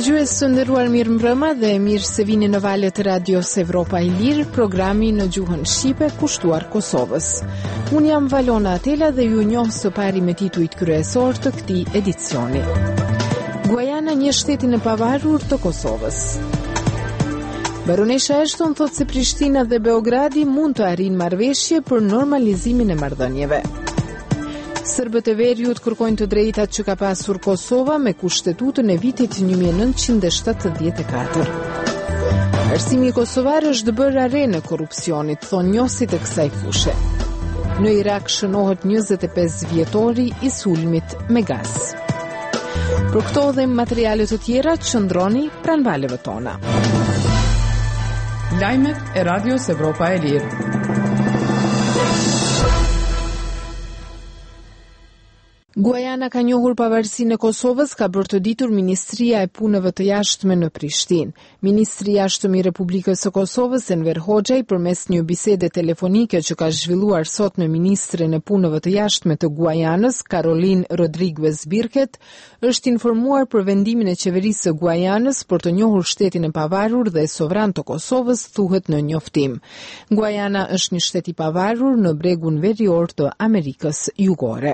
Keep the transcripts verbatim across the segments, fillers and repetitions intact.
Dëgjues të nderuar, mirë mbrëma dhe mirë se vini në valët e Radios Evropa e Lirë, programi në gjuhën shqipe kushtuar Kosovës. Unë jam Valona Atela dhe ju njoh së pari me titujt kryesor të këtij edicioni. Guajana një shtetin e pavarur të Kosovës. Baronesha Ashton thot se Prishtina dhe Beogradi mund të arrijnë marrëveshje për normalizimin e marrëdhënieve. Serbët e Veriut kërkojnë të drejtat që ka pasur Kosova me kushtetutën e vitit një mijë e nëntëqind e shtatëdhjetë e katër. Arsimi kosovar është bërë are në korrupsionit, thon njohësit e kësaj fushe. Në Irak shënohet njëzet e pesë vjetori i sulmit me gaz. Për këto dhe materiale të tjera qëndroni pranë valeve tona. Lajmet e Radios Evropa e Lirë. Guajana ka njohur pavarësinë e Kosovës, ka bërë të ditur Ministria e Punëve të Jashtme në Prishtinë. Ministri i Jashtëm i Republikës së Kosovës, Enver Hoxhaj, përmes një bisede telefonike që ka zhvilluar sot me ministren e Punëve të Jashtme të Guajanës, Karolin Rodriguez Birket, është informuar për vendimin e qeverisë së Guajanës për të njohur shtetin e pavarur dhe sovran të Kosovës, thuhet në njoftim. Guajana është një shtet i pavarur në bregun verior të Amerikës Jugore.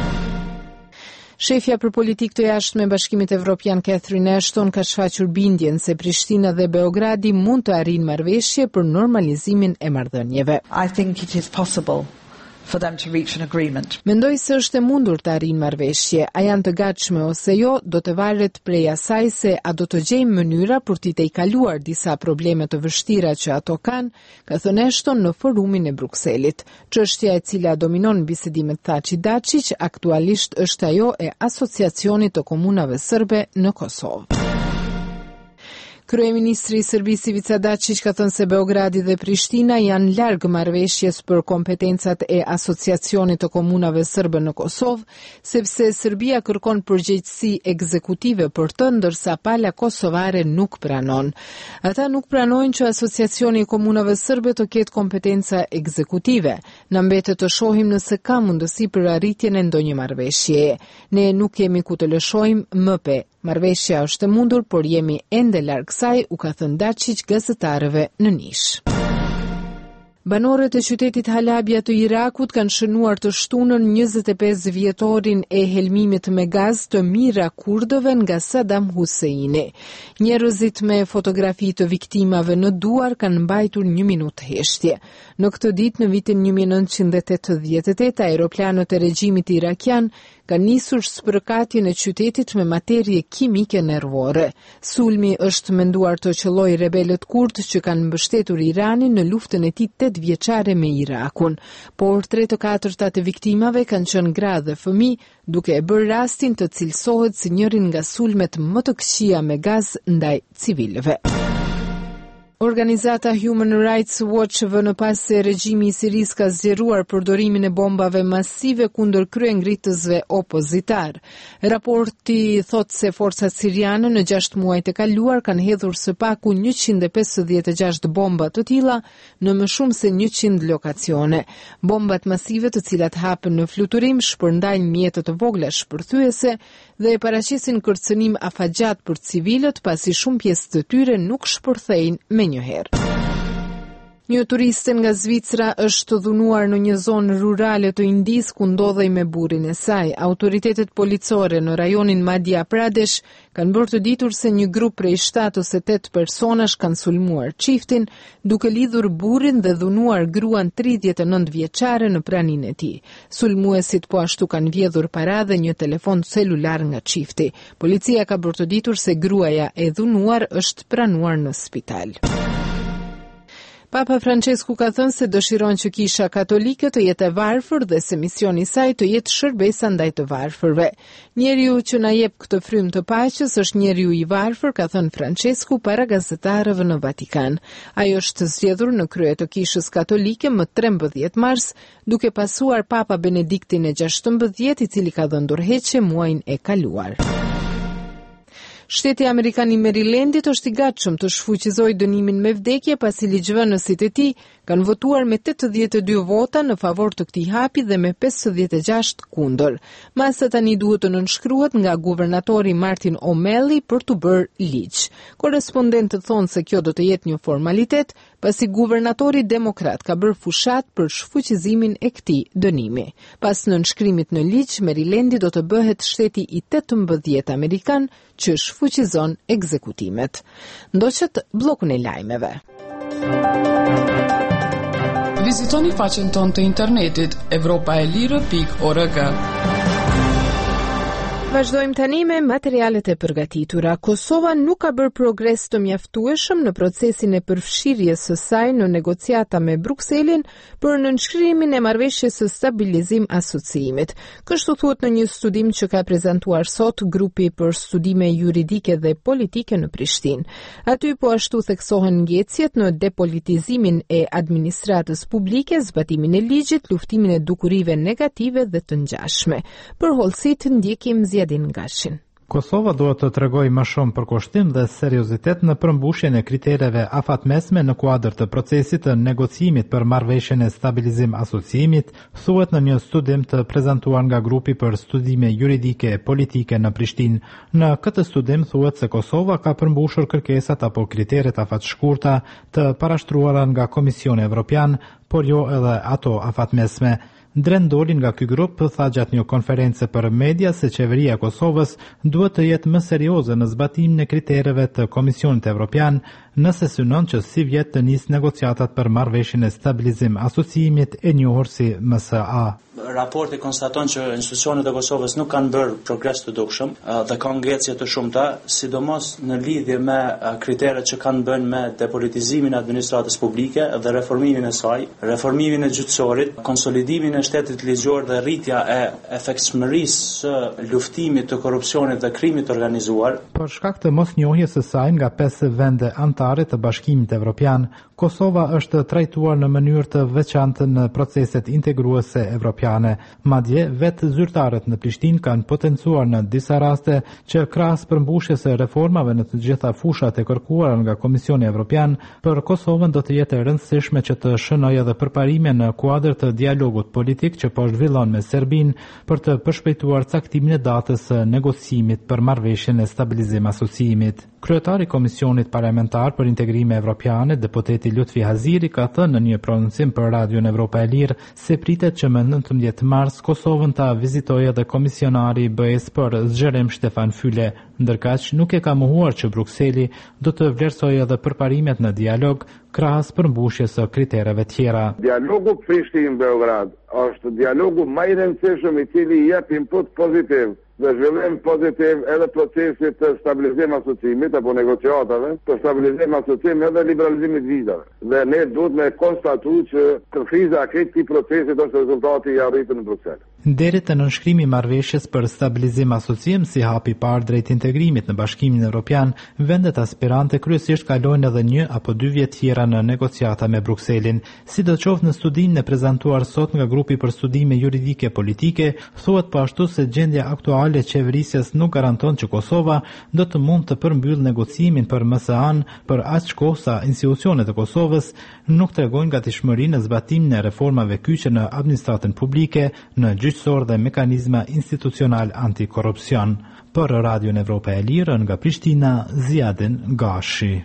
Shefja për politikë të jashtme e Bashkimit Evropian Catherine Ashton ka shfaqur bindjen se Prishtina dhe Beogradi mund të arrijnë marrëveshje për normalizimin e marrëdhënieve. I think it is possible for them to reach an agreement. Mendoj se është e mundur të arrijnë marrëveshje. A janë të gatshme ose jo, do të varet prej asaj se a do të gjejmë mënyra për t'i tejkaluar disa probleme të vështira që ato kanë, ka thënë Ashton në forumin e Brukselit. Çështja e cila dominon bisedimet Thaçi Daçiq aktualisht është ajo e Asociacionit të Komunave Serbe në Kosovë. Kryeministri i Serbisë Ivica Dačić ka thënë se Beogradi dhe Prishtina janë larg marrëveshjes për kompetencat e Asociacionit të Komunave Serbe në Kosovë, sepse Serbia kërkon përgjegjësi ekzekutive për të, ndërsa pala kosovare nuk pranon. Ata nuk pranojnë që Asociacioni i Komunave Serbe të ketë kompetenca ekzekutive. Na mbetet të shohim nëse ka mundësi për arritjen e ndonjë marrëveshjeje. Ne nuk kemi ku të lëshojmë më pe. Marrëveshja është e mundur, por jemi ende larg saj, u ka thënë Dačić gazetarëve në Nish. Banorët e qytetit Halabja të Irakut kanë shënuar të shtunën njëzet e pesë vjetorin e helmimit me gaz të Mira kurdëve nga Saddam Husseini. Njerëzit me fotografi të viktimave në duar kanë mbajtur një minutë heshtje. Në këtë ditë në vitin një mijë e nëntëqind e tetëdhjetë e tetë, aeroplanët e regjimit irakian ka nisur spërkatjen e qytetit me materie kimike nervore. Sulmi është menduar të qellojë rebelët kurd që kanë mbështetur Iranin në luftën e tij tetëvjeçare me Irakun, por tre të katërtat e viktimave kanë qenë gra dhe fëmijë, duke e bërë rastin të cilësohet si njërin nga sulmet më të këqija me gaz ndaj civilëve. Organizata Human Rights Watch vënë pas se regjimi i Siris ka zgjeruar përdorimin e bombave masive kundër kryengritësve opozitar. Raporti thot se forcat siriane në gjashtë muajt e kaluar kanë hedhur së paku njëqind e pesëdhjetë e gjashtë bomba të tilla në më shumë se njëqind lokacione. Bombat masive të cilat hapen në fluturim shpërndajnë mjete të vogla shpërthyese dhe e paraqesin kërcënim afagjat për civilët, pasi shumë pjesë të tyre nuk shpërthejnë me njëherë. Një turiste nga Zvicra është dhunuar në një zonë rurale të Indis ku ndodhej me burrin e saj. Autoritetet policore në rajonin Madhya Pradesh kanë bërë të ditur se një grup prej shtatë ose tetë personash kanë sulmuar çiftin, duke lidhur burrin dhe dhunuar gruan tridhjetë e nëntë vjeçare në praninë e tij. Sulmuesit po ashtu kanë vjedhur para dhe një telefon celular nga çifti. Policia ka bërë të ditur se gruaja e dhunuar është pranuar në spital. Papa Francesku ka thënë se dëshiron që Kisha Katolike të jetë e varfër dhe se misioni i saj të jetë shërbesa ndaj të varfërve. Njeriu që na jep këtë frymë të paqes është njeriu i varfër, ka thënë Francesku para gazetarëve në Vatikan. Ai është zgjedhur në krye të Kishës Katolike më trembëdhjetë mars, duke pasuar Papa Benediktin e gjashtëmbëdhjetë, i cili ka dhënë dorëheqje muajin e kaluar. Shteti Amerikan i Marylendit është i gatshëm të shfuqizojë dënimin me vdekje pasi ligjvënësit e tij kanë votuar me tetëdhjetë e dy vota në favor të këtij hapi dhe me pesëdhjetë e gjashtë kundër. Masa tani duhet të nënshkruhet nga guvernatori Martin O'Malley për të bërë ligj. Korrespondentët thonë se kjo do të jetë një formalitet pasi guvernatori demokrat ka bërë fushat për shfuqizimin e këtij dënimi. Pas nënshkrimit në ligj, Marylendi do të bëhet shteti i tetëmbëdhjetë amerikan që shfuqizon ekzekutimet. Ndoqët bllokun e lajmeve. Vizitoni faqen tonë të internetit evropaelire pikë org. Vazhdojmë tani me materialet e përgatitura. Kosova nuk ka bërë progres të mjaftueshëm në procesin e përfshirjes së saj në negociata me Brukselin për nënshkrimin e marrëveshjes së stabilizim asociimit. Kështu thuhet në një studim që ka prezantuar sot grupi për studime juridike dhe politike në Prishtinë. Aty po ashtu theksohen ngjecjet në depolitizimin e administratës publike, zbatimin e ligjit, luftimin e dukurive negative dhe të ngjashme. Për hollësit ndjekim Zjedin Gashin. Kosova duhet të tregojë më shumë përkushtim dhe seriozitet në përmbushjen e kritereve afatmesme në kuadër të procesit të negociimit për marrëveshjen e stabilizim asociimit, thuhet në një studim të prezantuar nga grupi për studime juridike e politike në Prishtinë. Në këtë studim thuhet se Kosova ka përmbushur kërkesat apo kriteret afatshkurta të parashtruara nga Komisioni Evropian, por jo edhe ato afatmesme. Dren Doli nga ky grup tha gjatë një konference për media se qeveria e Kosovës duhet të jetë më serioze në zbatimin e kritereve të Komisionit Evropian nëse synon që si vjet të nis negociatat për marrëveshjen e stabilizim asociimit e njohur si M S A. Raporti konstaton që institucionet e Kosovës nuk kanë bërë progres të dukshëm dhe kanë ngjecje të shumta, sidomos në lidhje me kriteret që kanë bën me depolitizimin e administratës publike dhe reformimin e saj, reformimin e gjyqësorit, konsolidimin e shtetit ligjor dhe rritja e efektshmërisë së luftimit të korrupsionit dhe krimit organizuar. Për shkak të mosnjohjes së saj nga pesë vende anëtare të Bashkimit Evropian, Kosova është trajtuar në mënyrë të veçantë në proceset integruese evropiane. Madje vetë zyrtarët në Prishtinë kanë potencuar në disa raste që krahas përmbushjes së reformave në të gjitha fushat e kërkuara nga Komisioni Evropian, për Kosovën do të jetë e rëndësishme që të shënojë edhe përparime në kuadër të dialogut politik që po zhvillon me Serbinë për të përshpejtuar caktimin e datës së negociimit për marrëveshjen e stabilizim asociimit. Kryetari i Komisionit Parlamentar për Integrime Evropiane, deputeti Lutfi Haziri, ka thënë në një prononcim për Radion Evropa e Lirë se pritet që më nëntëmbëdhjetë mars Kosovën ta vizitojë edhe komisionari i B E S për zgjerim Stefan Füle, ndërkaq nuk e ka mohuar që Brukseli do të vlerësojë edhe përparimet në dialog krahas përmbushjes së kritereve tjera. Dialogu Prishtinë-Beograd është dialogu më i rëndësishëm i cili jep input pozitiv dhe zhvillim pozitiv edhe procesit të stabilizim asociimit apo negociatave për stabilizim asociim edhe liberalizimit vizave. Dhe ne duhet me konstatu që kërkiza e këtij procesi është rezultati i arritur në Bruksel. Deri të nënshkrimi i marrëveshjes për stabilizim asociim si hapi i parë drejt integrimit në Bashkimin Evropian, vendet aspirante kryesisht kalojnë edhe një apo dy vjet tjera në negociata me Brukselin. Sidoqoftë në studimin e prezantuar sot nga grupi për studime juridike politike, thuhet po ashtu se gjendja aktuale e qeverisjes nuk garanton që Kosova do të mund të përmbyllë negocimin për M S A-n për aq kohë sa institucionet e Kosovës nuk tregojnë gatishmëri në zbatimin e reformave kyçe në administratën publike, në gjyqësor dhe mekanizma institucional antikorrupsion. Për Radion Evropa e Lirë nga Prishtina, Zjedin Gashi.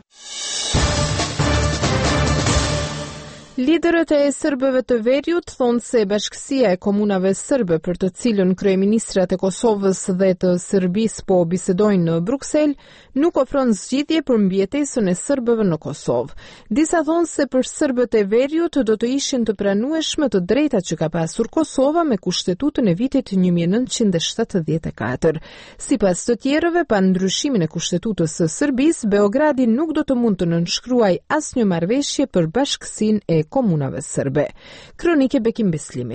Liderët e serbëve të Veriut thonë se Bashkësia e Komunave Serbe, për të cilën kryeministrat e Kosovës dhe të Serbisë po bisedojnë në Bruksel, nuk ofron zgjidhje për mbjetesën e serbëve në Kosovë. Disa thonë se për serbët e Veriut do të ishin të pranueshme të drejtat që ka pasur Kosova me kushtetutën e vitit një mijë e nëntëqind e shtatëdhjetë e katër. Sipas të tjerëve, pa ndryshimin e kushtetutës së Serbisë, Beogradi nuk do të mund të nënshkruajë asnjë marrëveshje për Bashkësinë e Komunave Serbe. Kronike Bekim Beslimit.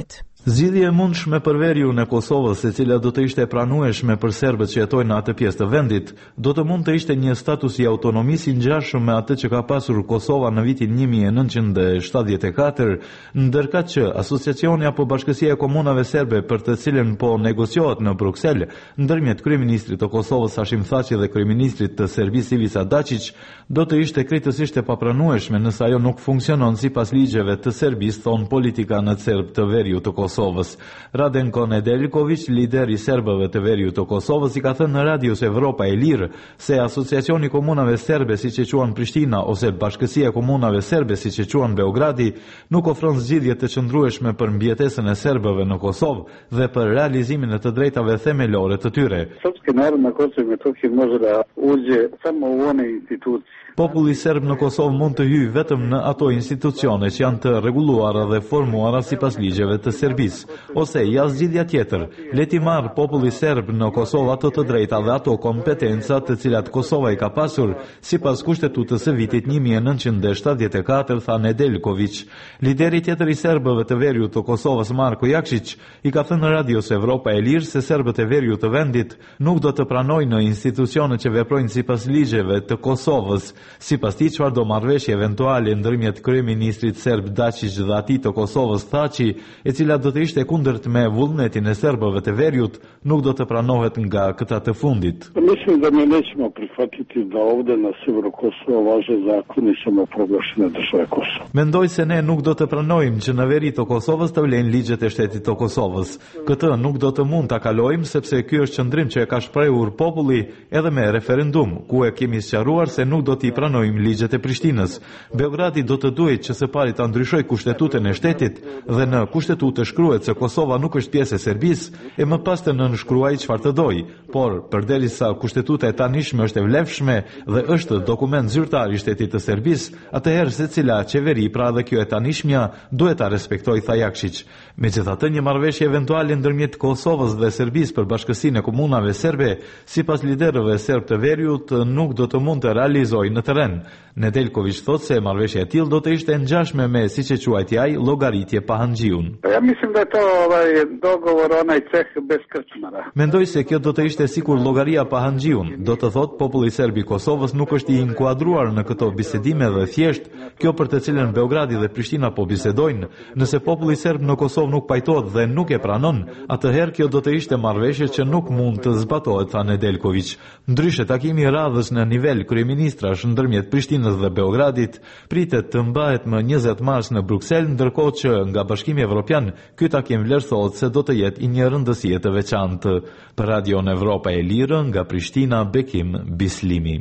Zgjidhje e mundshme për veriun e Kosovës, e cila do të ishte e pranueshme për serbët që jetojnë në atë pjesë të vendit, do të mund të ishte një status i autonomisë i ngjashëm me atë që ka pasur Kosova në vitin një mijë e nëntëqind e shtatëdhjetë e katër, ndërkaq që asociacioni apo bashkësia e komunave serbe për të cilën po negociohet në Bruksel ndërmjet kryeministrit të Kosovës Hashim Thaçi dhe kryeministrit të Serbisë Ivica Dačić, do të ishte krejtësisht e papranueshme nëse ajo nuk funksionon sipas ligjeve të Serbisë, thon politikanët serb të veriut të Kosovës. Kosovës. Radenko Nedeljković, lideri i serbëve të veriut të Kosovës, i ka thënë në Radios Evropa e Lirë se Asociacioni Komunave Serbe, siç e quan Prishtina, ose Bashkësia e Komunave Serbe, siç e quan Beogradi, nuk ofron zgjidhje të qëndrueshme për mbjetesën e serbëve në Kosovë dhe për realizimin e të drejtave themelore të tyre. Srpski narod na Kosovu i Metohiji može da uđe samo u one institucije. Populli serb në Kosovë mund të hyjë vetëm në ato institucione që janë të rregulluara dhe formuara sipas ligjeve të Serbisë, ose ja zgjidhja tjetër, le t'i marrë populli serb në Kosovë ato të drejta dhe ato kompetenca të cilat Kosova i ka pasur sipas kushtetutës së vitit një mijë e nëntëqind e shtatëdhjetë e katër, tha Nedeljković. Lideri tjetër i serbëve të veriut të Kosovës, Marko Jakšić, i ka thënë në Radios Evropa e Lirë se serbët e veriut të vendit nuk do të pranojnë në institucione që veprojnë sipas ligjeve të Kosovës. Sipas tij, çfarëdo marrëveshje eventuale ndërmjet kryeministrit serb Dačić dhe atij të Kosovës Thaçi, e cila do të ishte kundërt me vullnetin e serbëve të veriut, nuk do të pranohet nga këta të fundit. Mislim da mi nećemo prihvatiti da ovde na severu Kosova važe zakoni samoproglašene države Kosova. Mendoj se ne nuk do të pranojmë që në veri të Kosovës të vlen ligjet e shtetit të Kosovës. Këtë nuk do të mund ta kalojmë sepse ky është qëndrim që e ka shprehur populli edhe me referendum, ku e kemi sqaruar se nuk do t'i pranojmë ligjet e Prishtinës. Beogradi do të duhet që së pari ta ndryshojë kushtetutën e shtetit dhe në kushtetutë shkruhet se Kosova nuk është pjesë e Serbisë e më pas të nënshkruajë çfarë të dojë, por përderisa kushtetuta e tanishme është e vlefshme dhe është dokument zyrtar i shtetit të Serbisë, atëherë secila qeveri, pra dhe kjo e tanishmja, duhet ta respektojë, tha Jakšić. Megjithatë, një marrëveshje eventuale ndërmjet Kosovës dhe Serbisë për bashkësinë e komunave serbe, sipas liderëve serb të veriut, nuk do të mund të realizojë në terren. Nedeljković thotë se marrëveshja e tillë do të ishte ngjashme me, siç e quajti ai, llogaritje pa handxhiun. Ja mislim da je to ovaj dogovor onaj ceh bez krčmara. Mendoj se kjo do të ishte sikur llogaria pa handxhiun. Do të thotë populli serb i Kosovës nuk është i inkuadruar në këto bisedime dhe thjesht kjo për të cilën Beogradi dhe Prishtina po bisedojnë. Nëse populli serb në Kosovë nuk pajtohet dhe nuk e pranon, atëherë kjo do të ishte marrëveshje që nuk mund të zbatohet, tha Nedeljković. Ndryshe, takimi i radhës në nivel kryeministrash ndërmjet Prishtinës dhe Beogradit pritet të mbahet më njëzet mars në Bruksel, ndërkohë që nga Bashkimi Evropian ky takim vlerësohet se do të jetë i një rëndësie të veçantë. Për Radion Evropa e Lirë, nga Prishtina, Bekim Bislimi.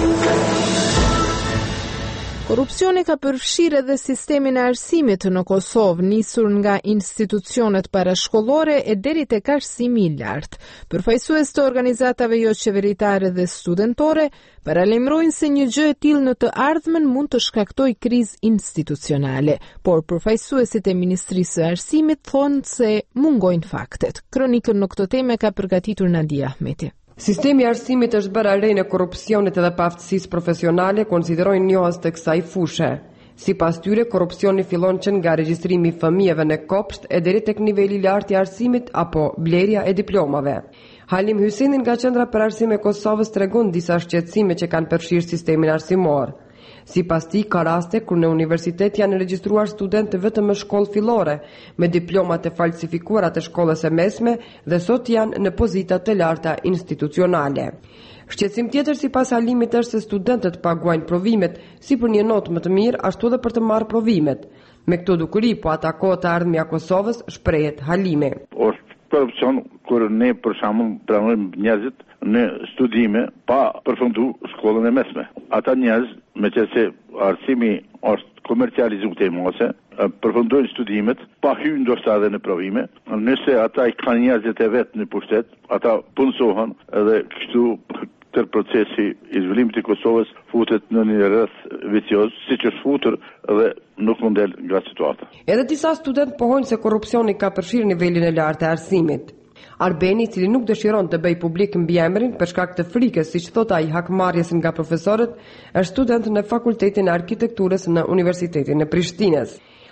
Korupcioni ka përfshirë edhe sistemin e arsimit në Kosovë, nisur nga institucionet parashkollore e deri tek arsimi i lartë. Përfaqësues të organizatave jo qeveritare dhe studentore paralajmërojnë se një gjë e tillë në të ardhmen mund të shkaktojë krizë institucionale, por përfaqësuesit e Ministrisë së Arsimit thonë se mungojnë faktet. Kronikën në këtë temë ka përgatitur Nadia Ahmeti. Sistemi i arsimit është bërë arenë e korrupsionit edhe paaftësisë profesionale, konsiderojnë njohës të kësaj fushë. Sipas tyre, korrupsioni fillon që nga regjistrimi i fëmijëve në kopsht e deri tek niveli i lartë i arsimit apo blerja e diplomave. Halim Hyseni nga Qendra për Arsim e Kosovës tregon disa shqetësime që kanë përfshirë sistemin arsimor. Sipas tij, ka raste kur në universitet janë regjistruar studentë vetëm në shkollë fillore, me diplomat e falsifikuara të shkollës së mesme dhe sot janë në pozita të larta institucionale. Shqetësim tjetër sipas Halimit është se studentët paguajnë provimet si për një notë më të mirë, ashtu edhe për të marrë provimet. Me këto dukuri po atakohet ardhmja e Kosovës, shprehet Halimi. Korupcion kur ne për shembull pranojmë njerëzit në studime pa përfundu shkollën e mesme. Ata njerëz, me që se arsimi është komercializuar të mose, përfundojnë studimet pa hyrë ndoshta edhe në provime. Nëse ata i kanë njerëzit e vet në pushtet, ata punësohen edhe kështu tërë procesi i zhvillimit të Kosovës futet në një rreth vicioz, siç është futur dhe nuk mund del nga situata. Edhe disa studentë pohojnë se korrupsioni ka përfshirë nivelin e lartë të arsimit. Arbeni, i cili nuk dëshiron të bëjë publik mbiemrin për shkak të frikës, siç thot ai, hakmarrjes nga profesorët, është student në Fakultetin e Arkitekturës në Universitetin e Prishtinës.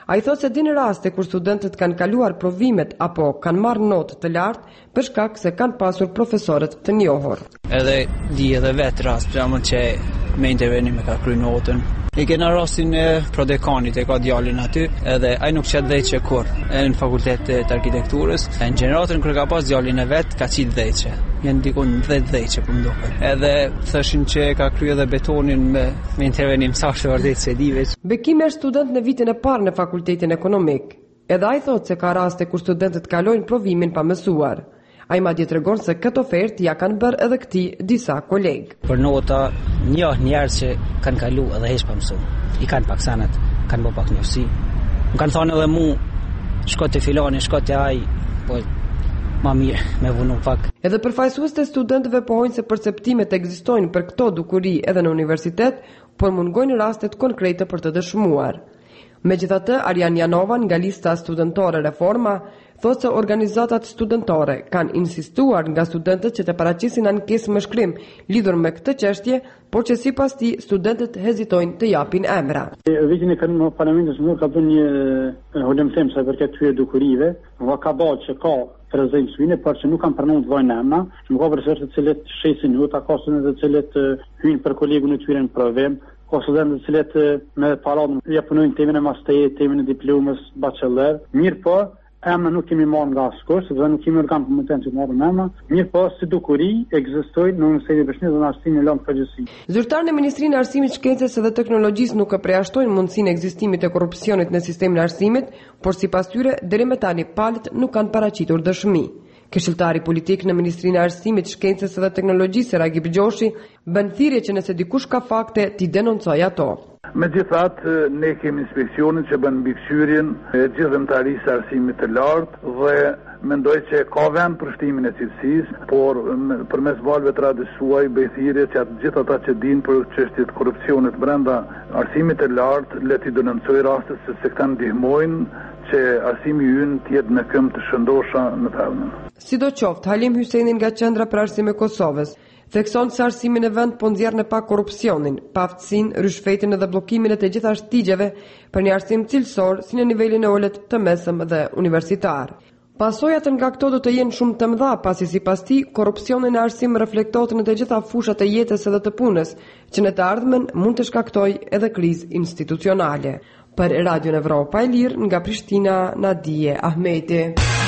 A i thot se din raste kur studentët kanë kaluar provimet apo kanë marrë notë të lartë për shkak se kanë pasur profesorët të njohur. Edhe di edhe vetë rast, për shembull që me intervenim e ka kry notën. I kena rastin e prodekanit e ka djalin aty, edhe ai nuk qet dhejqe kur, e në fakultet të arkitekturës. E në gjeneratën kër ka pas djalin e vet, ka qit dhejqe. Jenë dikun dhejt dhejqe për mdoke. Edhe thëshin që ka kry edhe betonin me, me intervenim sashtë vërdet se di veç. Bekimi është student në vitin e parë në fakultetin ekonomik. Edhe ai thot se ka raste kur studentët kalojnë provimin pa mësuar. Ai madje tregon se këtë ofertë ja kanë bërë edhe këtij disa kolegë. Për nota, një njerëz që kanë kalu edhe heq pa mësu. I kanë pak sanat, kanë bërë pak njësi. Më kanë thonë edhe mu, shko të filoni, shko të ai, po ma mirë me vunu pak. Edhe përfaqësuesit e studentëve pohojnë se perceptimet ekzistojnë për këto dukuri edhe në universitet, por mungojnë rastet konkrete për të dëshmuar. Megjithatë, Arjan Janova nga lista studentore Reforma thotë se organizatat studentore kanë insistuar nga studentët që të paraqisin ankesë me shkrim lidhur me këtë çështje, por që sipas tij studentët hezitojnë të japin emra. Vitin e kaluar parlamentit nuk ka bën një holem them sa për këtyre dukurive, va ka bërë që ka prezencë syne, por që nuk kanë pranuar të vojnë emra, nuk ka profesorë të cilët shesin nota, ka studente të cilët hyjnë për kolegun e tyre në provim, ka studentë të cilët me paradë ja punojnë temën e masterit, temën e diplomës bachelor. Mirë po, emra nuk kemi marrë nga askush, sepse nuk kemi organ kompetent të marrë emra. Mirë po, si dukuri ekzistojnë në Universitetin e Prishtinës dhe në arsimin e lëndë përgjithësi. Zyrtarët në Ministrinë e Arsimit, Shkencës dhe Teknologjisë nuk e përjashtojnë mundësinë e ekzistimit të korrupsionit në sistemin e arsimit, por sipas tyre deri më tani palët nuk kanë paraqitur dëshmi. Këshilltari politik në Ministrinë e Arsimit, Shkencës dhe Teknologjisë, Ragip Gjoshi, bën thirrje që nëse dikush ka fakte, t'i denoncojë ato. Megjithatë, ne kemi inspeksionin që bën mbikëqyrjen e gjithë vëmtarisë së arsimit të lartë dhe mendoj që ka vend për shtimin e cilësisë, por përmes valve të radhës suaj bëj thirrje që atë gjithë ata që dinë për çështjet e korrupsionit brenda arsimit të lartë le t'i denoncojë rastet sepse këta ndihmojnë që arsimi ynë të jetë në këmbë të shëndosha në tavën. Sidoqoftë, Halim Hyseni nga Qendra për Arsim e Kosovës thekson se arsimi në vend po nxjerr në pa korrupsionin, paftësinë, rishfetin dhe bllokimin e të gjitha shtigjeve për një arsim cilësor si në nivelin e ulët të mesëm dhe universitar. Pasojat nga këto do të jenë shumë të mëdha, pasi sipas tij korrupsioni në arsim reflektohet në të gjitha fushat e jetës edhe të punës, që në të ardhmen mund të shkaktojë edhe krizë institucionale. Për Radio Evropa e Lirë nga Prishtina, Nadije Ahmeti.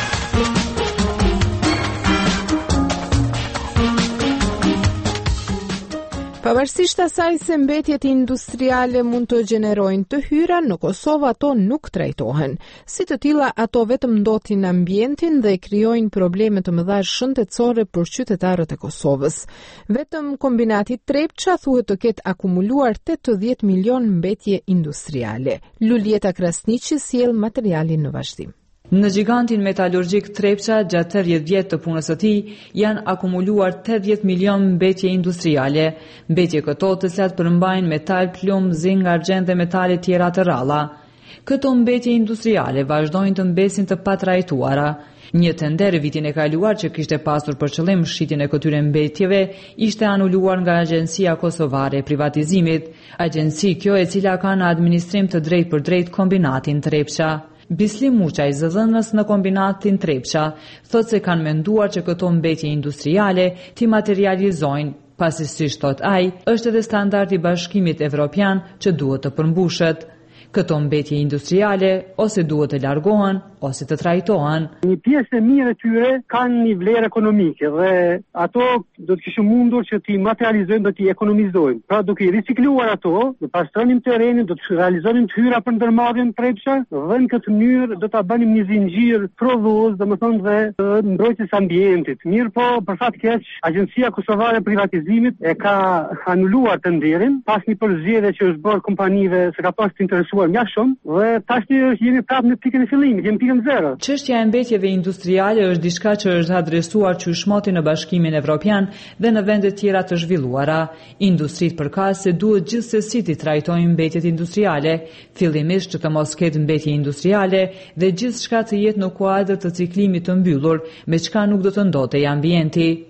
Pavarësisht asaj se mbetjet industriale mund të gjenerojnë të hyra, në Kosovë ato nuk trajtohen. Si të tilla, ato vetëm ndotin ambientin dhe krijojnë probleme të mëdha shëndetësore për qytetarët e Kosovës. Vetëm kombinati Trepça thuhet të ketë akumuluar tetëdhjetë milion mbetje industriale. Lulieta Krasniqi sjell materialin në vazhdim. Në gigantin metalurgjik Trepça, gjatë tridhjetë vjet të punës së tij, janë akumuluar tetëdhjetë milion mbetje industriale, mbetje këto të cilat përmbajnë metal, plumb, zing, argjend dhe metale tjera të rralla. Këto mbetje industriale vazhdojnë të mbesin të patrajtuara. Një tender vitin e kaluar që kishte pasur për qëllim shitjen e këtyre mbetjeve ishte anuluar nga Agjencia Kosovare e Privatizimit, agjenci kjo e cila ka në administrim të drejtë për drejtë kombinatin Trepça. Bisli Muçaj, zëdhënës në kombinatin Trepça, thotë se kanë menduar që këto mbetje industriale t'i materializojnë, pasi siç thot ai, është edhe standardi i Bashkimit Evropian që duhet të përmbushet. Këto mbetje industriale ose duhet të largohen ose të trajtohen. Një pjesë e mirë e tyre kanë një vlerë ekonomike dhe ato do të kishin mundur që t'i materializojnë, do t'i ekonomizojnë. Pra duke i ricikluar ato, do pastronim terrenin, do të realizonim të hyra për ndërmarrjen Trepça dhe në këtë mënyrë do ta bënim një zinxhir prodhues, domethënë dhe mbrojtjes ambientit. Mirë po, për fat keq, Agjencia Kosovare e Privatizimit e ka anuluar tenderin pas një përzgjedhje që është bërë kompanive se ka pas të interesuar mjaft shumë dhe tashmë jemi prapë në pikën e fillimit, jemi pikën zero. Çështja e mbetjeve industriale është diçka që është adresuar qyshmoti në Bashkimin Evropian dhe në vende tjera të zhvilluara. Industritë përkatëse duhet gjithsesi të trajtojnë mbetjet industriale, fillimisht që të mos ketë mbetje industriale dhe gjithçka të jetë në kuadër të ciklimit të mbyllur, me çka nuk do të ndotej ambienti.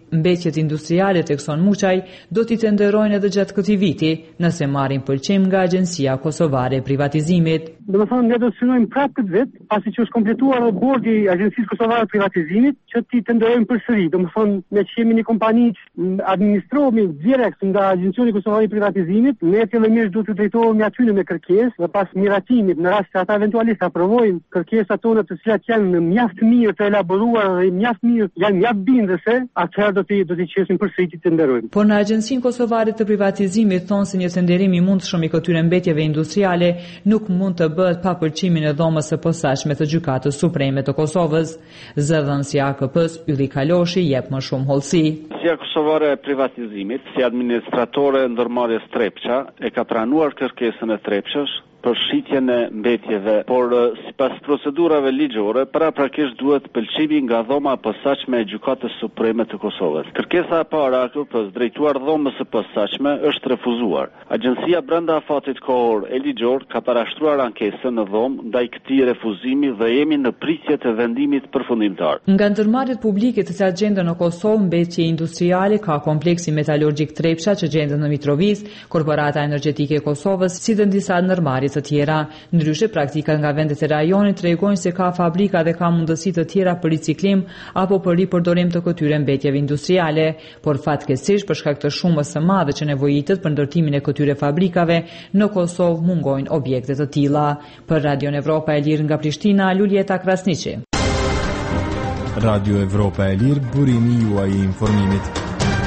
mbetjet industriale të Ekson Muçaj do t'i tenderojnë edhe gjatë këtij viti, nëse marrin pëlqim nga Agjencia Kosovare e Privatizimit. Domethënë ne do të synojmë prapë këtë vit, pasi që është kompletuar edhe bordi i Agjencisë Kosovare të Privatizimit, që t'i tenderojmë përsëri. Domethënë ne që jemi një kompani që administrohemi direkt nga Agjencia Kosovare e Privatizimit, ne fillimisht duhet të drejtohemi aty me kërkesë dhe pas miratimit në rast se ata eventualisht aprovojnë kërkesat tona të cilat janë mjaft mirë të elaboruara dhe mjaft mirë janë mjaft bindëse, atëherë do t'i do t'i qesim përsëri të tenderojmë. Por në Agjencinë Kosovare të Privatizimit thonë se një tenderim i mundshëm i këtyre mbetjeve industriale nuk mund të bëhet pa pëlqimin e dhomës së posaçme të Gjykatës Supreme të Kosovës. Zëdhënësi A K P-s Ylli Kaloshi jep më shumë hollësi. Agjencia Kosovare e Privatizimit, si administratore ndërmarrjes Trepça, e ka pranuar kërkesën e Trepçës për shitjen e mbetjeve, por sipas procedurave ligjore, paraprakisht duhet pëlqimi nga dhoma e posaçme e Gjykatës Supreme të Kosovës. Kërkesa e parë A K P-s drejtuar dhomës së posaçme është refuzuar. Agjencia brenda afatit kohor e ligjor ka parashtruar ankesën në dhomë ndaj këtij refuzimi dhe jemi në pritje të vendimit përfundimtar. Nga ndërmarrjet publike të cilat gjenden në Kosovë, mbetje industriale ka kompleksi metalurgjik Trepça që gjendet në Mitrovicë, Korporata Energjetike e Kosovës, si dhe disa ndërmarrje të tjera. Ndryshe, praktikat nga vendet e rajonit tregojnë se ka fabrika dhe ka mundësi të tjera për riciklim apo për ripërdorim të këtyre mbetjeve industriale, por fatkeqësisht për shkak të shumës së madhe që nevojitet për ndërtimin e këtyre fabrikave, në Kosovë mungojnë objekte të tilla. Për Radio Evropa e Lirë nga Prishtina, Luljeta Krasniqi. Radio Evropa e Lirë, burimi juaj i informimit.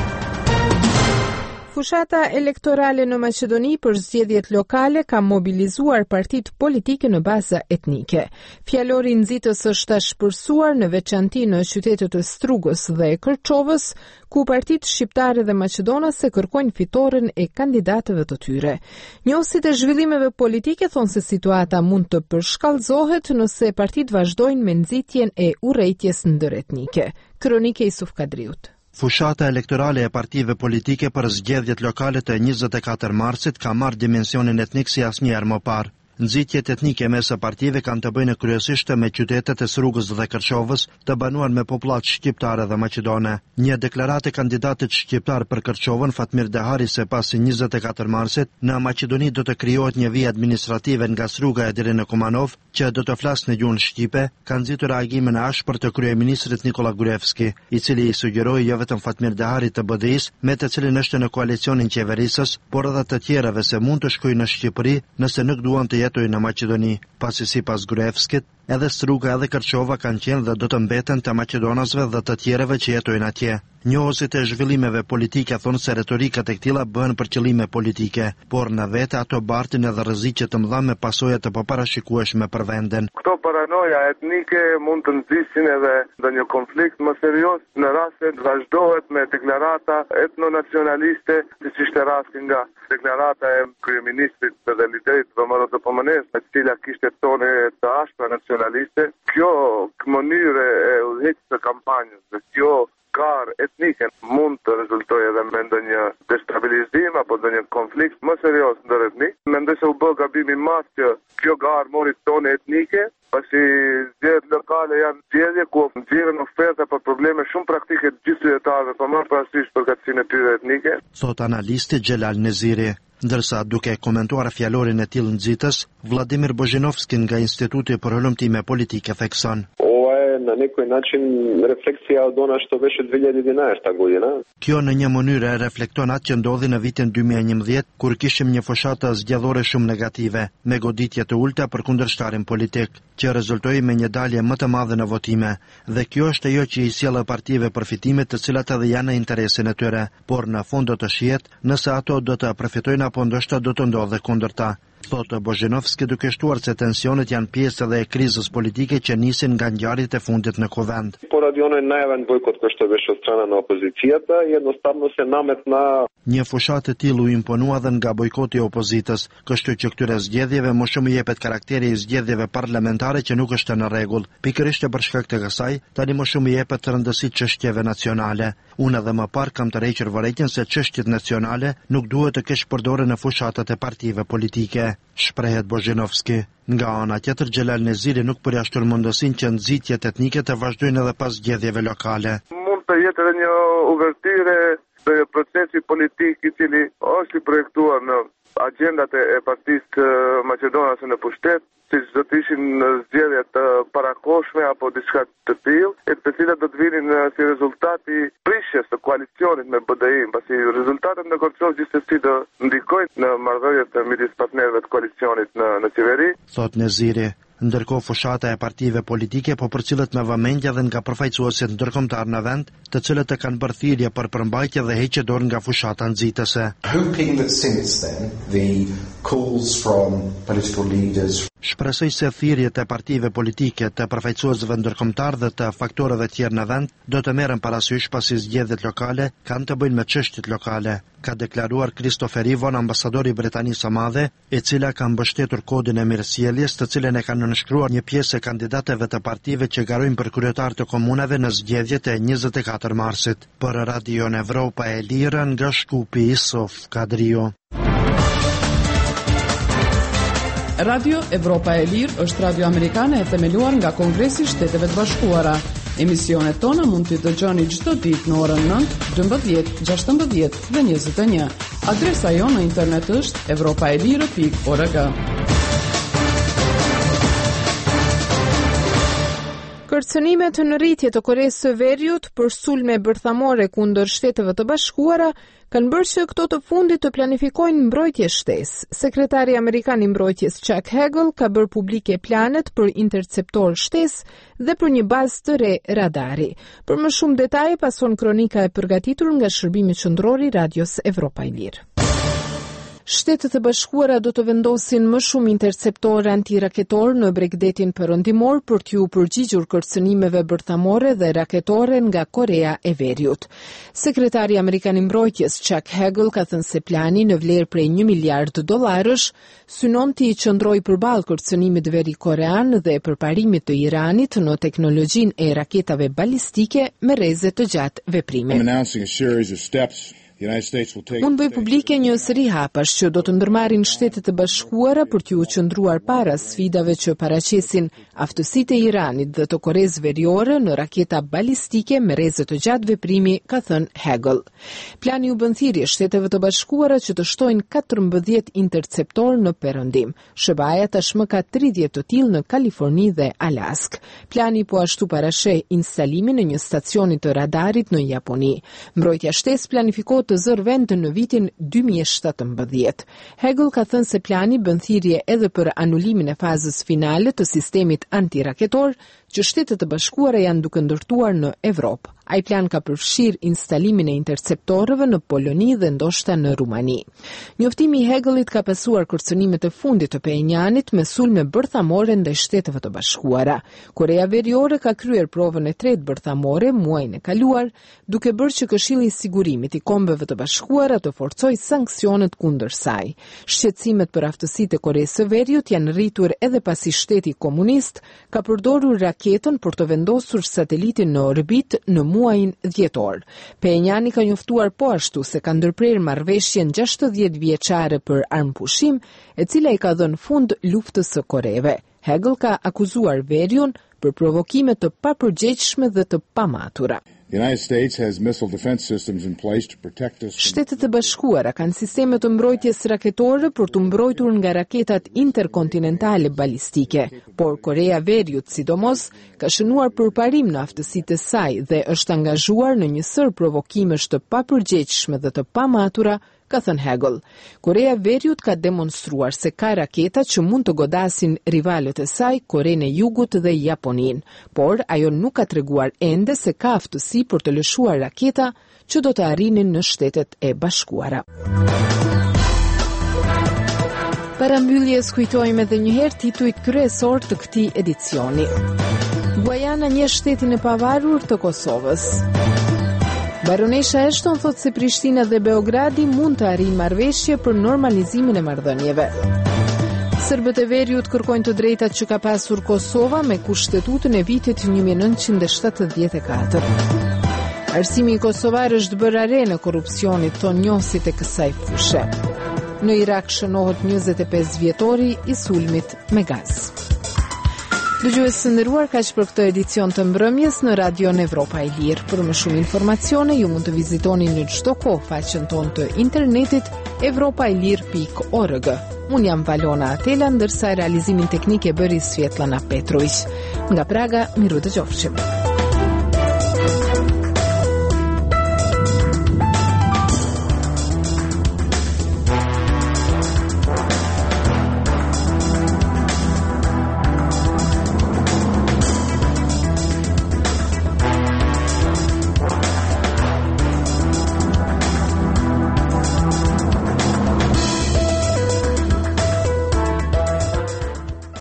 Fushata elektorale në Maqedoni për zgjedhjet lokale ka mobilizuar partitë politike në bazë etnike. Fjalori i nxitës është tash shpërsuar në veçanti në qytetet e Strugës dhe Kërçovës, ku partitë shqiptare dhe maqedonase kërkojnë fitoren e kandidatëve të tyre. Njohësit e zhvillimeve politike thonë se situata mund të përshkallëzohet nëse partitë vazhdojnë me nxitjen e urrejtjes ndëretnike. Kronike Isuf Kadriut. Fushata elektorale e partive politike për zgjedhjet lokale të njëzet e katër marsit ka marrë dimensionin etnik si asnjëherë më parë. Nxitjet etnike mes partive kanë të bëjnë kryesisht me qytetet e Strugës dhe Kërçovës, të banuar me popullat shqiptare dhe maqedone. Një deklaratë e kandidatit shqiptar për Kërçovën, Fatmir Dehari, se pas njëzet e katër marsit, në Maqedoni do të krijohet një vijë administrative nga Struga deri në Kumanov, që do të flasë në gjuhën shqipe, ka nxitur reagimin e ashpër të kryeministrit Nikola Gruevski, i cili i sugjeroi jo vetëm Fatmir Dehari të B D I-s, me të cilin është në koalicionin qeverisës, por edhe të tjerave se mund të shkojnë në Shqipëri nëse nuk duan të jetojnë në Maqedoni, pasi sipas Gruevskit, edhe Struga edhe Kërçova kanë qenë dhe do të mbeten të maqedonasve dhe të tjereve që jetojnë atje. Njohësit e zhvillimeve politike thonë se retorikat e këtilla bëhen për qëllime politike, por në vete ato bartin edhe rreziqe të mëdha me pasoja të paparashikueshme për vendin. Këto paranoja etnike mund të nxisin edhe ndonjë konflikt më serioz në rast se vazhdohet me deklarata etnonacionaliste, siç ishte rasti nga deklarata e kryeministrit dhe liderit Vëmëro të Pëmënes, e cila kishte tone të ashpra nacionaliste. Kjo mënyrë e udhëheqjes së kampanjës, dhe kjo garë etnike mund të rezultojë edhe me ndonjë destabilizim apo ndonjë konflikt më serioz ndëretnik. Mendoj se u bë gabim i madh që kjo garë mori tone etnike, pasi zgjedhjet lokale janë zgjedhje ku nxjerrin oferta për probleme shumë praktike të gjithë qytetarëve, por më parasysh përkatësinë e tyre etnike. Thot analisti Xhelal Neziri. Ndërsa duke komentuar fjalorin e tillë nxitës, Vladimir Bozhinovski nga Instituti për Hullumtime Politike thekson. Na nekoj način refleksija od ona što беше две хиляди и единадесета godina. Kjo në një mënyrë reflekton atë që ndodhi në vitin dy mijë e njëmbëdhjetë, kur kishim një fushatë zgjedhore shumë negative, me goditje të ulta për kundërshtarin politik, që rezultoi me një dalje më të madhe në votime, dhe kjo është ajo që i sjellë partive përfitime të cilat edhe janë në interesin e tyre, por në fund do të shihet nëse ato do të përfitojnë apo ndoshta do të ndodhe kundërta. Thotë Bozhinovski, duke shtuar se tensionet janë pjesë edhe e krizës politike që nisin nga ngjarjet e fundit në Kuvend. Pоради оној најавен бойкот кој што беше од страна на опозицијата, едноставно се наметна. Një fushat e tillë u imponua dhe nga bojkoti i opozitës, kështu që këtyre zgjedhjeve më shumë jepet karakteri i zgjedhjeve parlamentare që nuk është në rregull. Pikërisht për shkak të kësaj, tani më shumë jepet rëndësi çështjeve nacionale. Unë edhe më parë kam të rrequr vërejtjen se çështjet nacionale nuk duhet të kesh përdorur në fushatat e partive politike, shprehet Bozhinovski. Nga ana tjetër, Xhelal Neziri nuk përjashton mundësinë që nxitjet etnike të vazhdojnë edhe pas zgjedhjeve lokale. Mund të jetë edhe një uvertyre të procesi politik i cili është i projektuar në agendat e partisë maqedonase në pushtet, siç do të ishin zgjedhje të parakohshme apo diçka të tillë, e të cilat do të vinin si rezultat i prishjes së koalicionit me B D I-n, pasi rezultatet në Kosovë gjithsesi do ndikojnë në marrëdhëniet midis partnerëve të koalicionit në në qeveri. Thot Neziri. Ndërkohë fushata e partive politike po përcillet me vëmendje dhe nga përfaqësuesit ndërkombëtar në vend, të cilët e kanë bërë thirrje për përmbajtje dhe heqje dorë nga fushata nxitëse. Hoping that since then the calls from political leaders Shpresoj se thirrjet e partive politike të përfaqësuesve ndërkombëtar dhe të faktorëve tjerë në vend do të merren parasysh pasi zgjedhjet lokale kanë të bëjnë me çështjet lokale, ka deklaruar Christopher Ivon, ambasadori i Britanisë së Madhe, e cila ka mbështetur kodin e mirësjelljes, të cilën e kanë nënshkruar një pjesë e kandidatëve të partive që garojnë për kryetar të komunave në zgjedhjet e njëzet e katër marsit. Për Radion Evropa e Lirë, nga Shkupi, Isof Kadrio. Radio Evropa e Lirë është radio amerikane e themeluar nga Kongresi i Shteteve të Bashkuara. Emisionet tona mund t'i dëgjoni çdo ditë në orën nëntë, dymbëdhjetë, gjashtëmbëdhjetë dhe njëzet e një. Adresa jonë në internet është evropaelire pikë org. Kërcënimet në rritje të Koresë së Veriut për sulme bërthamore kundër Shteteve të Bashkuara kanë bërë që këto të fundit të planifikojnë mbrojtje shtesë. Sekretari Amerikan i mbrojtjes Chuck Hagel ka bërë publike planet për interceptor shtesë dhe për një bazë të re radari. Për më shumë detaje pason kronika e përgatitur nga Shërbimi Qendror i Radios Evropa e Lirë. Shtetet e Bashkuara do të vendosin më shumë interceptorë antiraketor në Bregdetin Perëndimor për t'ju përgjigjur kërcënimeve bërthamore dhe raketore nga Korea e Veriut. Sekretari Amerikan i mbrojtjes Chuck Hagel ka thënë se plani në vlerë prej një miliard dollarësh synon t'i qëndrojë përballë kërcënimit veri-korean dhe përparimit të Iranit në teknologjinë e raketave balistike me rreze të gjatë veprime. Unë bëj publike një seri hapash që do të ndërmarrin Shtetet e Bashkuara për t'ju qëndruar para sfidave që paraqesin aftësitë e Iranit dhe të Koresë Veriore në raketa balistike me rreze të gjatë veprimi, ka thënë Hagel. Plani u bën thirrje Shteteve të Bashkuara që të shtojnë katërmbëdhjetë interceptor në Perëndim. S B A-ja tashmë ka tridhjetë të tillë në Kaliforni dhe Alask. Plani po ashtu parasheh instalimin e një stacioni të radarit në Japoni. Mbrojtja shtesë planifikohet të zërë vend në vitin dy mijë e shtatëmbëdhjetë. Hagel ka thënë se plani bën thirrje edhe për anulimin e fazës finale të sistemit antiraketor që Shtetet e Bashkuara janë duke ndërtuar në Evropë. Ai plan ka përfshirë instalimin e interceptorëve në Poloni dhe ndoshta në Rumani. Njoftimi i Hagelit ka pasuar kërcënimet e fundit të Pyonjanit me sulme bërthamore ndaj Shteteve të Bashkuara. Korea Veriore ka kryer provën e tretë bërthamore muajin e kaluar, duke bërë që Këshilli i Sigurimit i Kombeve të Bashkuara të forcojë sanksionet kundër saj. Shqetësimet për aftësitë e Koresë së Veriut janë rritur edhe pasi Shteti Komunist ka përdorur raketën për të vendosur satelitin në orbit në muajin dhjetor. Pyonjani ka njoftuar po ashtu se ka ndërprerë marrëveshjen gjashtëdhjetë vjeçare për armpushim, e cila i ka dhënë fund luftës së Koreve. Hagel ka akuzuar Veriun për provokime të papërgjegjshme dhe të pamatura. Shtetet e Bashkuara kanë sisteme të mbrojtjes raketore për të mbrojtur nga raketat interkontinentale balistike, por Korea Veriut, sidomos, ka shënuar përparim në aftësitë e saj dhe është angazhuar në një sër provokimesh të papërgjegjshme dhe të pamatura, ka thënë Hagel. Korea Veriut ka demonstruar se ka raketa që mund të godasin rivalët e saj, Korenë e Jugut dhe Japonin, por ajo nuk ka treguar ende se ka aftësi për të lëshuar raketa që do të arrinin në Shtetet e Bashkuara. Para mbylljes kujtojmë edhe një herë titujt kryesor të këtij edicioni. Guajana njeh shtetin e pavarur të Kosovës. Baronesha Ashton thotë se Prishtina dhe Beogradi mund të arrijnë marrëveshje për normalizimin e marrëdhënieve. Serbët e Veriut kërkojnë të drejtat që ka pasur Kosova me kushtetutën e vitit një mijë e nëntëqind e shtatëdhjetë e katër. Arsimi i kosovar është bërë are në korrupsionit, thonë njohësit e kësaj fushe. Në Irak shënohet njëzet e pesë vjetori i sulmit me gaz. Dëgjues së nderuar, kaq për këtë edicion të mbrëmjes në Radion Evropa e Lirë. Për më shumë informacione, ju mund të vizitoni në çdo kohë faqen tonë të internetit evropaelir pikë org. Unë jam Valona Atela, ndërsa realizimin teknik e bëri Svetlana Petrović. Nga Praga, miru dëgjofshim.